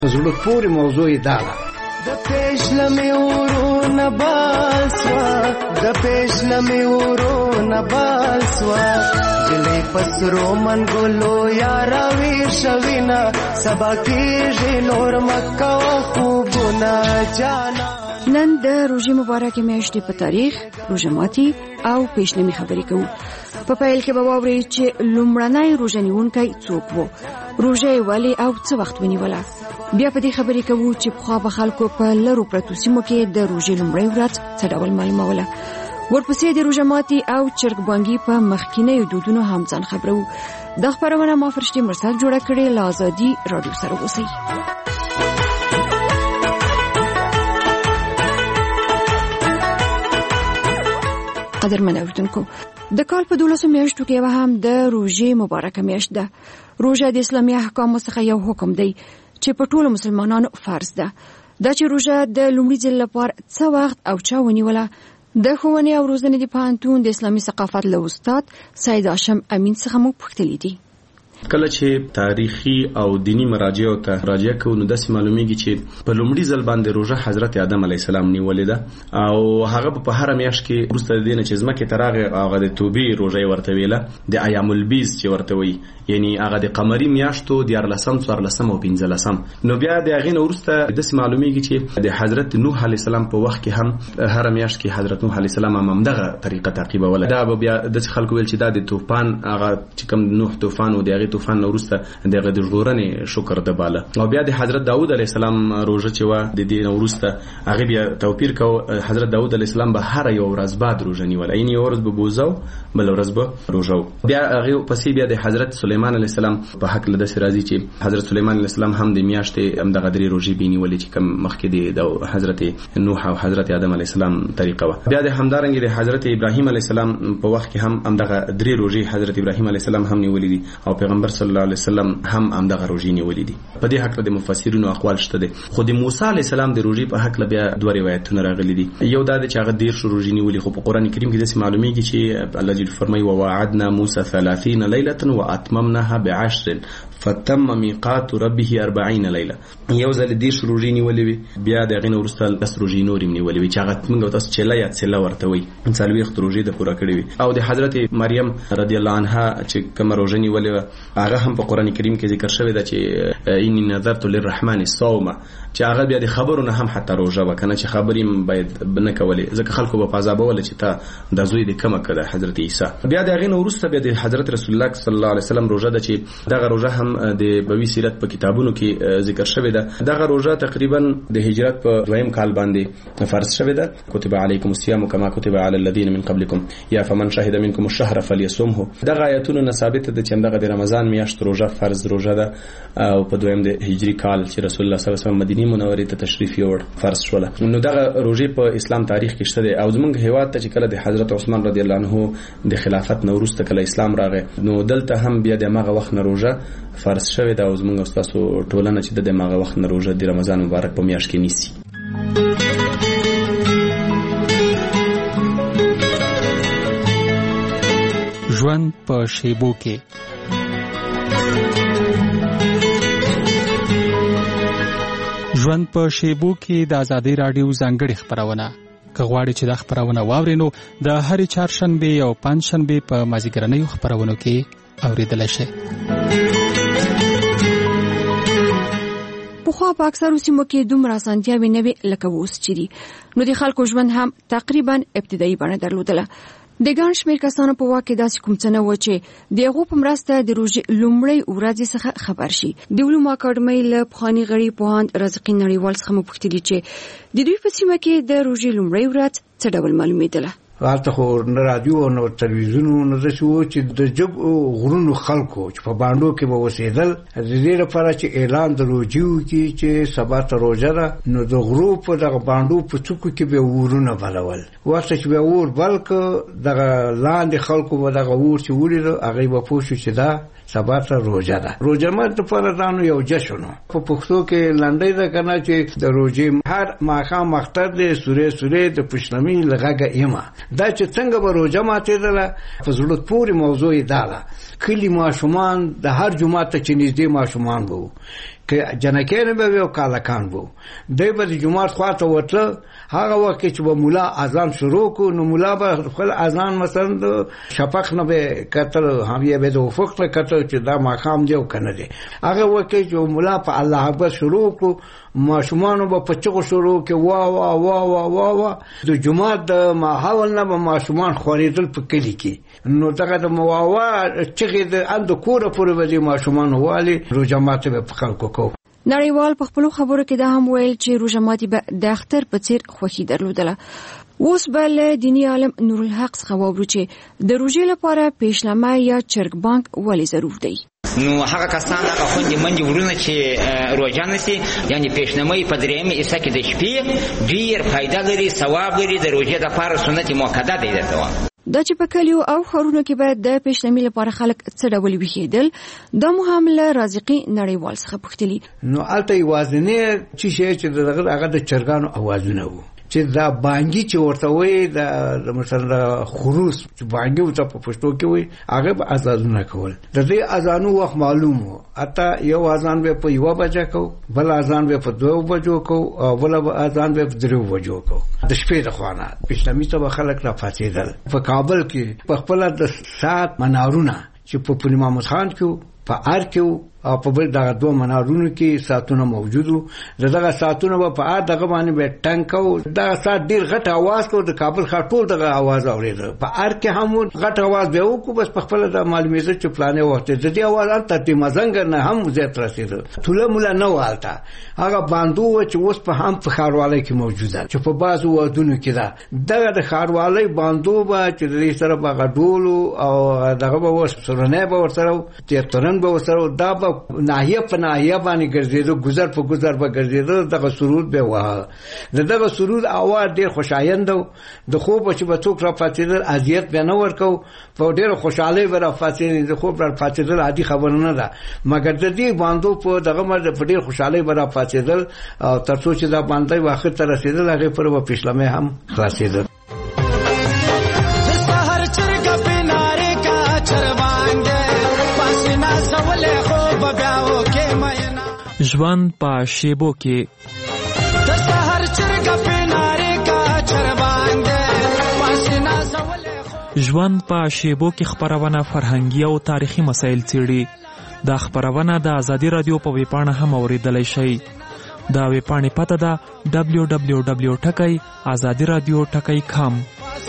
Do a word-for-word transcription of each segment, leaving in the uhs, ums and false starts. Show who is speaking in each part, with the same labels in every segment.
Speaker 1: زړه پورې موضوع یې دا ده د پېښلمې ورونه باسوا د پېښلمې ورونه باسوا جلې پسرو منګلو یارا ویر شوینا سبا کېږي نور مکه خوبونه جانا.
Speaker 2: نن د روژې مبارکې میاشتې په تاریخ، روژه ماتي او پېښلمې خبرې کوو. په پیل کې به واورئ چې لومړنی روژه نیونکی څوک و، روژه یې ولې او څه وخت ونیوله. بیا په دې خبرې کوو چې پخوا به خلکو په لرو پرتو سیمو کې د روژې لومړۍ ورځ څه ډول معلوموله. ورپسې د روژه ماتي او چرګ بانګي په مخکینیو دودونو هم ځان خبرو. دا خبرونه ما فرشتي مرسل جوړه کړې. له ازادي راډیو سره اوسئ. قدرمن اوریدونکو، د کال په دولسو میاشتو کې یوه هم د روژې مبارکه میاشت ده. روژه د اسلامي احکامو څخه یو حکم دی چې په ټولو مسلمانانو فرض ده. دا چې روژه د لومړي ځل لپاره څه وخت او چا ونیوله، د ښوونې او روزنې د پوهنتون د اسلامي ثقافت له استاد سید هاشم امین څخه موږ پوښتلي دي.
Speaker 3: کله چې تاریخي او دینی مراجعو ته راجع کوو نو داسې معلومیږي چې په لومړي ځل باندې روژه حضرت آدم علیه السلام نیولې ده او هغه په هر میاشت کې وروسته د دې نه چې ځمکې ته راغی هغه د توبې روژه یې ورته ویله، د ایام البیض چې ورته وایي، یعنی هغه د قمري میاشتو دیارلسم، څوارلسم او پنځلسم. نو بیا د هغې نه وروسته داسې معلومیږي چې د حضرت نوح علیه السلام په وخت کې هم هر میاشت کې حضرت نوح علیه السلام هم همدغه طریقه تعقیبوله. دا به بیا داسې خلکو ویل چې دا د طوفان هغه چې کوم نوح طوفان و د هغې طوفان نه وروسته دغه د ژغورنې شکر د باله. او بیا د حضرت داود علیه السلام روژه چې وه د دې نه وروسته هغې بیا توپیر کوو. حضرت داود علیه السلام به هره یو ورځ بعد روژه نیوله، یعنې یوه ورځ به بوزه و بله ورځ به روژه و. بیا هغې پسې بیا د حضرت سلیمان علیه السلام په هکله داسې راځي چې حضرت سلیمان علیه السلام هم د میاشتې همدغه درې روژې بې نیولې چې کوم مخکې د حضرت نوح او حضرت آدم علیه السلام طریقه وه. بیا د همدارنګې د حضرت ابراهیم علیه السلام په وخت کې هم همدغه درې روژې حضرت ابراهیم علیه السلام هم نیولې دي او پیغمبر صلی الله علیه وسلم هم همدغه روژې نیولې دي. په دې هکله د مفسرینو اقوال شته دي، خو د موسی علیه السلام د روژې په هکله بیا دوه روایتونه راغلي دي. یو دا دی چې هغه دېرش روژې نیولې، خو په قرآن کریم کې داسې معلومیږي چې الله جل فرمایي وواعدنا موسی ثلاثین لیلة واتممناها بعشر فتم میقات ربه اربعین لیله. یو ځل دېرش روژې نیولې وي، بیا د هغې نه وروسته لس روژې نورې نیولې وي چې هغه موږ تاسو چله یا څله ورته وایي، څلوېښت روژې د پوره کړې وي. او د حضرت مریم رضی الله عنها چې کومه روژه نیولې وه هغه هم په قرآن کریم کې ذکر شوی ده چې انی نذرت للرحمن الصوم، چې هغه بیا د خبرو نه هم حتی روژه وه، کنه چې خبرې باید نه کولې ځکه خلکو به په عذابوله چې تا دا زوی دې کمه کړه حضرت عیسی. بیا د هغې نه وروسته بیا د حضرت رسول الله صلی الله علیه وسلم روژه ده چې دغه روژه هم د بوي سیرت په کتابونو کې ذکر شوی ده. دغه روژه تقریبا د هجرت په دویم کال باندې فرض شوی ده. کتب علیکم الصیام کما کتب علی الذین من قبلکم یا فمن شهد منکم الشهر فلیصمه. دغه آیتونه نه ثابت ده چې دغه د رمضان میاشت روژه فرض روژه ده او په دویم د هجری کال چې رسول الله صلی الله علیه وسلم مدینه منورې ته تشریف یوړ فرض شوله. نو دغه روژې په اسلام تاریخ کې شته ده. او زمونږ هیواد ته چې کله د حضرت عثمان رضی الله عنه د خلافت نه وروسته کله اسلام راغی نو دلته هم بیا د هغه وخت نه روژه فرض شوی ده. او زمونږ ستاسو ټولنه چې د هغه وخت نه روژه د رمضان مبارک په میاشت کې نیسي.
Speaker 4: ژوند په شیبو کې ژوند په شیبو کې د ازادي راډیو ځانګړې خبرونه. که غواړئ چې دا خبرونه واورئ نو د هرې چهارشنبې او پنجشنبې په مازدیګرنیو خبرونو کې اورېدلی شئ.
Speaker 2: پخوا په اکثرو سیمو کې دومره اسانتیاوې نه وې لکه اوس چې دي، نو د خلکو ژوند هم تقریبا ابتدایي بڼه درلودله. د ګڼ شمېر کسانو په واک کې داسې کوم څه نه و چې د هغو په مرسته د روژې لومړۍ ورځې څخه خبر شي. د علومو اکاډمۍ له پخواني غړي پوهاند رزقي نړیوال څخه مو پوښتلي چې د دوی په سیمه کې د روژې لومړۍ ورځ څه ډول معلومېدله.
Speaker 1: هلته خو نه رادیو او نه تلویزیون نه داسې وو چې د جګ غرونو خلکو چې په باندو کې به اوسېدل د دې لپاره چې اعلان د روژې وکړي چې سبا ته روژه ده نو د غرو په دغه باندو په څوکو کې به ورونه بلول. وخت چې به اور بل که دغه لاندې خلکو به دغه اور چې ولیده هغوی به پوه شو چې دا سبا ته روژه ده. روژه مات لپاره دانو یو جشن په پښتو کې لنډۍ ده که نه چې د روژې هر ماښام اختر دی سورې سورې د پشلمې له غږه ایمه. دا چې څنګه به روژه ماتېدله په زړه پورې موضوع یې دا ده. کلي ماشومان د هر جومات ته چې نږدې ماشومان به وو که جنکین به او کالکان وو دای په جمعات خواته وته هغه وخت چې به مولا اذان شروع کو نو مولا به خپل اذان مثلا شفق نه به کتل هم یې به د افق ته کتل چې دا ماقام دی او کنه دی هغه وخت چې مولا په الله اکبر شروع کو ماشومان به په چغو شروع کې وا وا وا وا وا وا د جمعات د ماحول نه به ماشومان خوریدل په کلی کې نو دغه د مواوا چې د اند کوره پورې به ماشومان والی روزه ماته په خلکو کو
Speaker 2: نړیوال په خپل خبرو کې دا هم ویل چې روزه ماتي به د اختر په څیر خوښي درلودله. اوس بل دینی عالم نورالحق څخه واورو چې د روزې لپاره پیشنامه یا چرګ بانک ولې ضرور دی.
Speaker 5: نو هغه کسان هغه خوندې منډې ورونه چې روژه نیسي یعنې پیشنمه په درېیمې حصه کې د شپې ډېر فایده لري ثواب لري د روژې دپاره سنت مؤکده دی درته وایم.
Speaker 2: دا چې په کلیو او ښارونو کې باید د پیشنمې لپاره خلک څه ډول ویښېدل دا مو هم له رازقي نړیوال څخه پوښتلي.
Speaker 1: نو هلته یوازینی چې شی چې دغه هغه د چرګانو اوازونه وو چې دا بانګي چې ورته وایي د مثلا خروس چې بانګي ورته په پښتو کې وایي هغه به اذانونه کول. د دې اذانو وخت معلوم وو اته یو اذان به په یوه بجه کو بل اذان به په دوه بجو کو او بل اذان به په درې بجو کو د شپې د خوانه پیشنمې ته به خلک را پاتېدل. په کابل کې په خپل د سات منارونه چې په پل محمد خان کې په ار کې او په بل دغه دوه منارونو کې ساتونه موجودو دغه ساتونه په ار دغه باندې به ټنکو دغه سات ډیر غټ आवाज کو د کابل ښار ټول دغه आवाज اورېده. په ار کې هم غټ आवाज به وکړو بس په خپل د معلومیت چې پلانې وخت د دې आवाज ته مزنګ نه هم زیات رسیدو ټول مولا نه والته هغه باندو چې اوس په هم په ښاروالۍ کې موجوده چې په بازو ودونو کې دا دغه د ښاروالۍ باندو به چې د سره به غډولو او دغه به وسرنه به ورسره تیرترن به ورسره دا به ناحیه په ناحیه باندې ګرځېدو گذر په گذر به ګرځېدو دغه سرود به واه دغه سرود اواز ډېر خوشایند د خوب چې به څوک را پاتېدل اذیت به نه ورکو په ډېر خوشاله به را پاتېدل د خوب را پاتېدل عادي خبره نه ده مګر د دې باندې په دغه مرده په ډېر خوشاله به را پاتېدل او تر څو چې دا باندې واخر ته رسیدل هغه پر په پیشلمه هم خلاصېدل.
Speaker 6: ژوند په شیبو کې د سحر چرګ په ناره کا چربان ده ژوند په شیبو کې خبرونه فرهنګي او تاریخي مسایل څېړي. دا خبرونه د ازادي رادیو په ویبپاڼه هم اوریدلای شئ. دا ویبپاڼه پته ده دبلیو دبلیو دبلیو ټکی ازادي رادیو ټکی کام.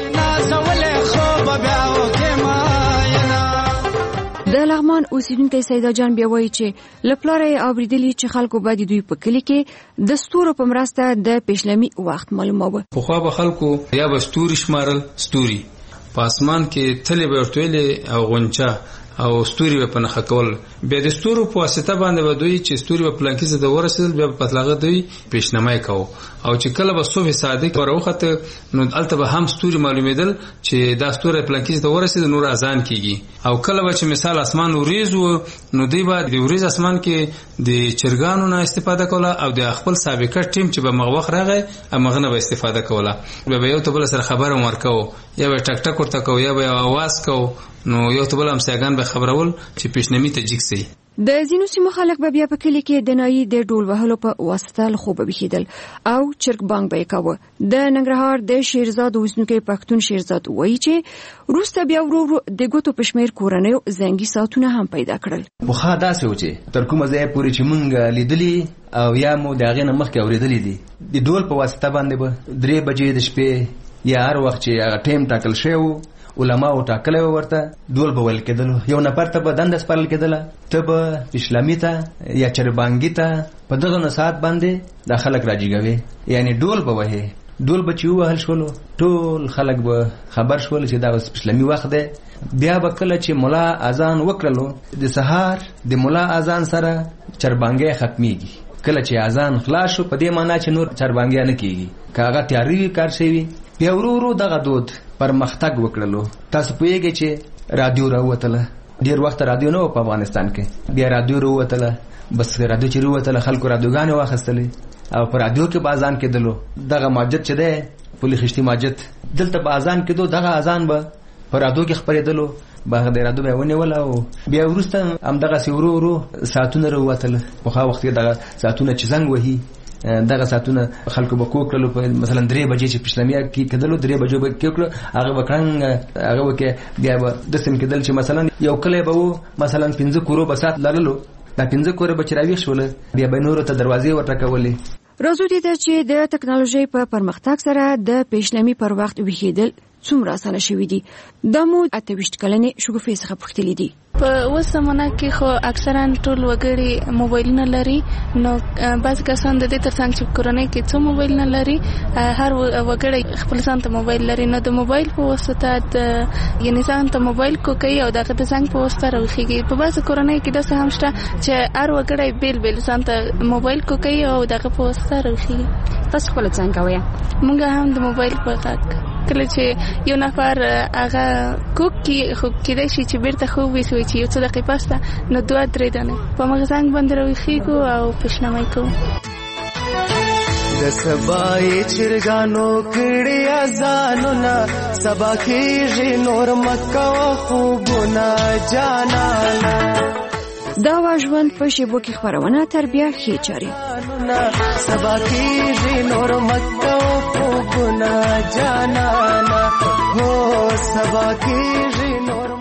Speaker 2: د لغمان اوسیدونکو سیدا جان بیا وایي چې لپلارې اوریدلی چې خلکو باندې دوی په کلی کې د ستورو په مرسته د پیشلمي وخت معلوماوه.
Speaker 7: خو خو به خلکو یا به ستوري شمارل ستوري په اسمان کې تلې به ورټولې او غونچا او ستوري په نخښه کول بیا د ستورو په واسطه باندې به دوی چې ستوري په پلان کې زده ورسېدل بیا په پتلاغه دوی پیشنمای کوو او چې کله به صبح صادق وروخته نو البته به هم ستوري معلومېدل چې دا ستوري پلان کې زده ورسېدل نور اذان کیږي او کله به چې مثال اسمان وریځ نو دوی به د وریځ اسمان کې د چرګانو نه استفاده کوله او د خپل سابقه ټیم چې به مغوخ راغی هغه نه به استفاده کوله به یو ته بل سره خبره ورکو یا به ټک ټک ورته کو یا به आवाज کو نو یو ته بل هم سیاګان به خبرول چې پیشنمي ته جګ سي.
Speaker 2: د زینو سیمو خلک به بیا په کلی کې د نایي د ډول وهلو په واسطه له خوبه بخیدل او چرګ بانګ به کاوه. د ننګرهار د شیرزاد اوسنوکي پښتون شیرزاد وایي چې روسته بیا ورو د ګوتو پښمیر کورنیو زنګي ساتونه هم پیدا کړل.
Speaker 8: بخا داسې و چې تر کومه ځای پورې چې مونږ لیدلی او یا مو د هغې نه مخکې اورېدلی دي د ډول په واسطه باندې به درې بجې د شپې یا هر وخت چې هغه ټیم ټاکل شوی و علماو ټاکلی ورته ډول به ویل کېدلو. یو نفر ته به دنده سپارل کېدله ته به اسلامي ته یا چربانګي ته په دغه نصحات باندې دا خلک راجګوي یعنی ډول به وهي ډول به چې ووهل شولو ټول خلک به خبر شول چې دا اوس اسلامي وخت دی. بیا به کله چې ملا اذان وکړلو د سهار د ملا اذان سره چربانګي ختمېږي. کله چې اذان خلاص شو په دې معنا چې نور چربانګي نه کېږي که هغه تیاری کار شوي بیا ورو ورو دغه دود پرمختګ وکړلو. تاسو پوهیږئ چې رادیو راووتله ډېر وخت رادیو نه و په افغانستان کې بیا رادیو راووتله بس رادیو چې راووتله خلکو رادیوګانې واخیستلې او په رادیو کې به اذان کېدلو. دغه مسجد چې دی پل خشتي مسجد دلته به اذان کېدو دغه اذان به پر رادیو کې خبرېدلو باغ د رادیو به ونیول او بیا وروسته همدغه سی ورو ورو ساعتونه وروتل په هغه وخت کې دغه ساعتونه چې زنګ وهي دغه ساعتونه خلکو به کوکړلو په مثلا درې بجې چې پښلمیا کې کېدلو درې بجو به کوکړو هغه به کړنګ هغه وکي بیا به د سم کېدل چې مثلا یو کله به مثلا پنځه کورو به سات لرلو دا پنځه کورو به چراوي شول بیا به نور ته دروازې ورټکولې.
Speaker 2: راځو دې ته چې د ټکنالوژي په پرمختګ سره د پېشنمي پر وخت ویښېدل څومره اسانه شوي دي. دا مو اته ویشت کلنې شګوفې څخه پوښتلي دي.
Speaker 9: په اوس زمانه کې خو اکثرا ټول وګړي موبایلونه لري، نو بعض کسان د دې ترڅنګ چې کورنۍ کې څو موبایلونه لري هر وګړی خپل ځان ته موبایل لري، نو د موبایل په واسطه د یعنې ځان ته موبایل کوکوي او دغه د زنګ په واسطه راوخیږي. په بعض کورنۍ کې داسې هم شته چې هر وګړی بیل بیل ځان ته موبایل کوکوي او دغه په واسطه راوخیږي.
Speaker 2: تاسو خپل څنګه کوئ؟
Speaker 9: موږ هم د موبایل په غږ کله چې یو نفر هغه کوک کې خو کېدای شي چې بیرته خوب ویسوي چې یو څه دقیقې پسته نو دوه درې دانې په موږ زنګ باندې راویښېږو او پیشنمای کوو.
Speaker 10: د سبا یې چرګانو کړي اذانونه سبا کېږي نور مکوه خوبونه جانانه.
Speaker 2: دا وا ژوند په شیبو کې خبرونه تربیه ښې چاري
Speaker 10: سبا کېږي نور مکوه خوبونه جانانه هو سبا کېږي نور